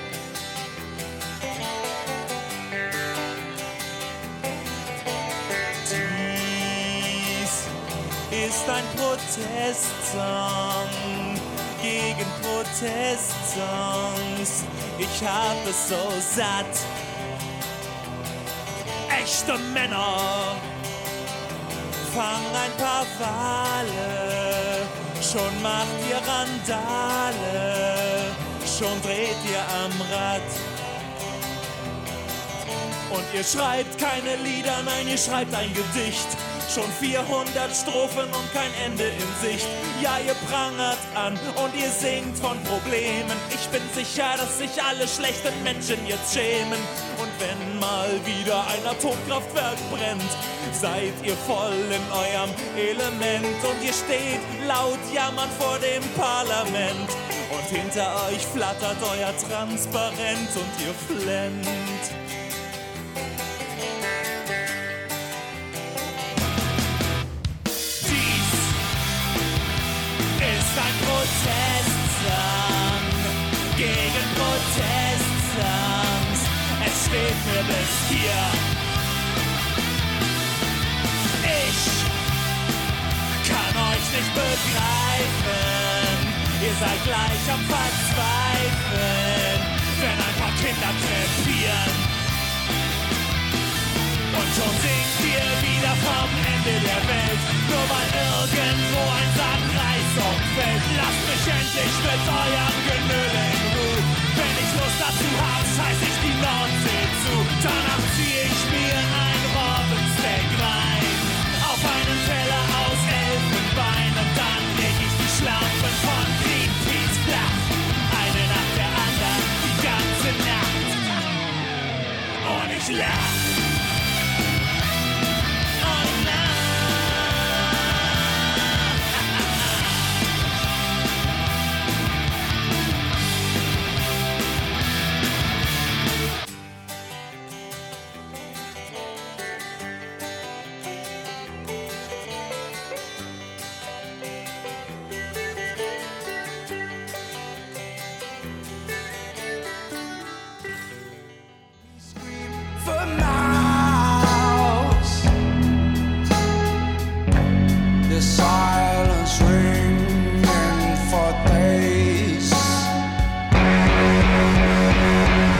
Ist ein Protestsong gegen Protestsongs. Ich hab es so satt. Echte Männer fangen ein paar Wale, schon macht ihr Randale, schon dreht ihr am Rad. Und ihr schreibt keine Lieder, nein, ihr schreibt ein Gedicht. Schon 400 Strophen und kein Ende in Sicht. Ja, ihr prangert an und ihr singt von Problemen. Ich bin sicher, dass sich alle schlechten Menschen jetzt schämen. Und wenn mal wieder ein Atomkraftwerk brennt, seid ihr voll in eurem Element. Und ihr steht laut jammern vor dem Parlament. Und hinter euch flattert euer Transparent und ihr flennt. Ein Protestsong gegen Protestsongs. Es steht mir bis hier. Ich kann euch nicht begreifen. Ihr seid gleich am Verzweifeln, wenn ein paar Kinder krepieren. Und schon singt ihr wieder vom Ende der Welt, nur weil irgendwo ein Sack Reis umfällt. Lasst mich endlich mit eurem Genöle in Ruhe. Wenn ich Lust dazu hab, scheiß ich die Nordsee zu. Danach zieh ich mir ein Robbensteak rein, auf einen Teller aus Elfenbein. Und dann leg ich die Schlampen von Greenpeace flach, eine nach der anderen, die ganze Nacht. Und ich lach. For my